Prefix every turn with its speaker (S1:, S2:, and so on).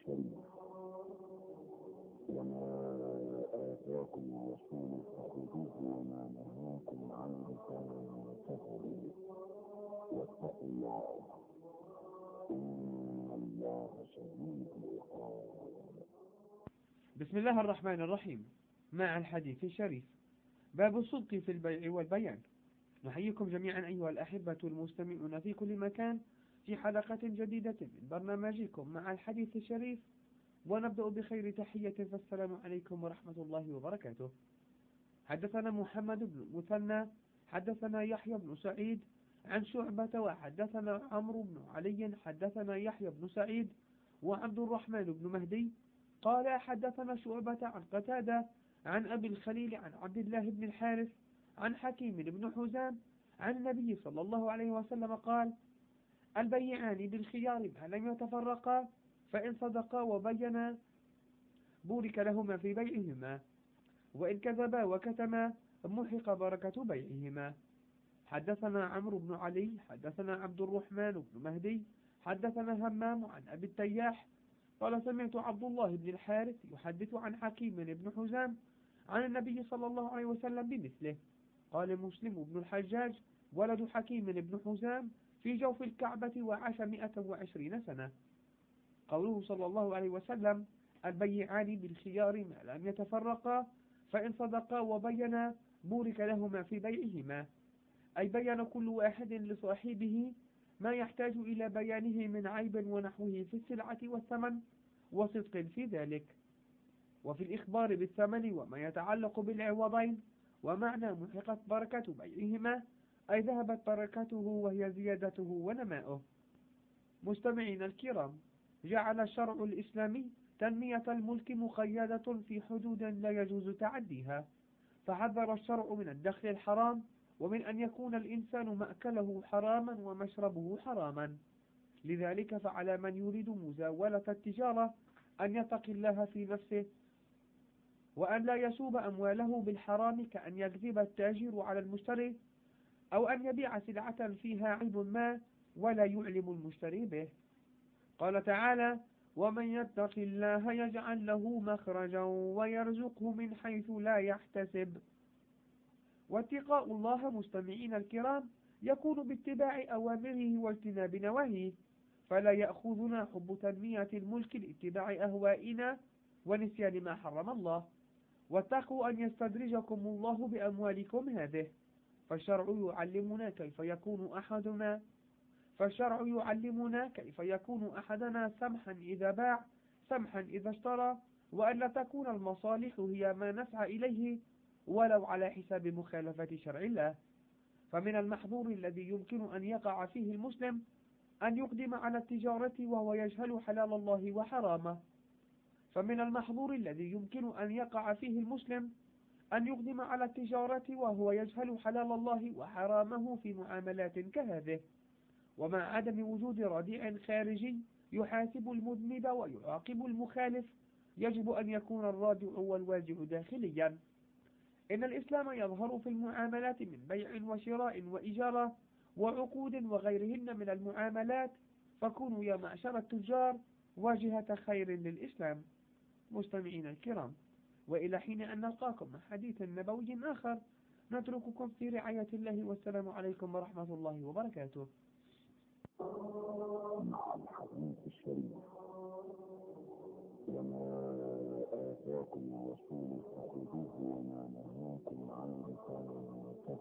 S1: الشريف. وما آتاكم الرسول فخذوه وما نهاكم عنه فانتهوا واتقوا الله إن الله شديد العقاب.
S2: بسم الله الرحمن الرحيم. مع الحديث الشريف، باب الصدق في البيع والبيان. نحييكم جميعا أيها الأحبة المستمعون في كل مكان في حلقة جديدة من برنامجكم مع الحديث الشريف، ونبدأ بخير تحية، فالسلام عليكم ورحمة الله وبركاته. حدثنا محمد بن المثنى حدثنا يحيى بن سعيد عن شعبة، وحدثنا عمرو بن علي حدثنا يحيى بن سعيد وعبد الرحمن بن مهدي قال حدثنا شعبة عن قتادة عن أبي الخليل عن عبد الله بن الحارث عن حكيم بن حزام عن النبي صلى الله عليه وسلم قال: البيعان بالخيار ما لم يتفرقا، فإن صدقا وبينا بورك لهما في بيعهما، وإن كذبا وكتما محق بركة بيعهما. حدثنا عمرو بن علي حدثنا عبد الرحمن بن مهدي حدثنا همام عن أبي التياح قال: سمعت عبد الله بن الحارث يحدث عن حكيم بن حزام عن النبي صلى الله عليه وسلم بمثله. قال مسلم بن الحجاج: ولد حكيم بن حزام في جوف الكعبة وعاش 120 سنة. قوله صلى الله عليه وسلم: البيعان بالخيار ما لم يتفرقا، فإن صدقا وبينا بورك لهما في بيعهما، أي بين كل واحد لصاحبه ما يحتاج إلى بيانه من عيب ونحوه في السلعة والثمن وصدق في ذلك. وفي الإخبار بالثمن وما يتعلق بالعوضين، ومعنى محقت بركة بيعهما أي ذهبت بركته وهي زيادته ونماؤه. مستمعين الكرام، جعل الشرع الإسلامي تنمية الملك مقيدة في حدود لا يجوز تعديها، فحذر الشرع من الدخل الحرام، ومن أن يكون الإنسان مأكله حراما ومشربه حراما. لذلك فعلى من يريد مزاولة التجارة أن يتقي الله في نفسه، وأن لا يسوب أمواله بالحرام، كأن يكذب التاجر على المشتري، أو أن يبيع سلعة فيها عيب ما ولا يعلم المشتري به. قال تعالى: ومن يتق الله يجعل له مخرجا ويرزقه من حيث لا يحتسب. واتقاء الله مستمعين الكرام يكون باتباع أوامره واجتناب نواهيه، فلا يأخذنا حب تنمية الملك لاتباع أهوائنا ونسيان ما حرم الله. واتقوا أن يستدرجكم الله بأموالكم هذه، فالشرع يعلمنا كيف يكون أحدنا سمحا إذا باع سمحا إذا اشترى، وأن لا تكون المصالح هي ما نسعى إليه ولو على حساب مخالفة شرع الله. فمن المحظور الذي يمكن أن يقع فيه المسلم أن يقدم على التجارة وهو يجهل حلال الله وحرامه. في معاملات كهذه، ومع عدم وجود رديع خارجي يحاسب المذنب ويعاقب المخالف، يجب أن يكون الرادع والواجع داخليا. إن الإسلام يظهر في المعاملات من بيع وشراء وإجارة وعقود وغيرهن من المعاملات، فكونوا يا معشر التجار واجهة خير للإسلام. مستمعين الكرام، وإلى حين أن نلقاكم مع حديث نبوي آخر، نترككم في رعاية الله، والسلام عليكم ورحمة الله وبركاته.
S1: مع الحديث الشريف. وما آتاكم الرسول فخذوه وما نهاكم عنه فانتهوا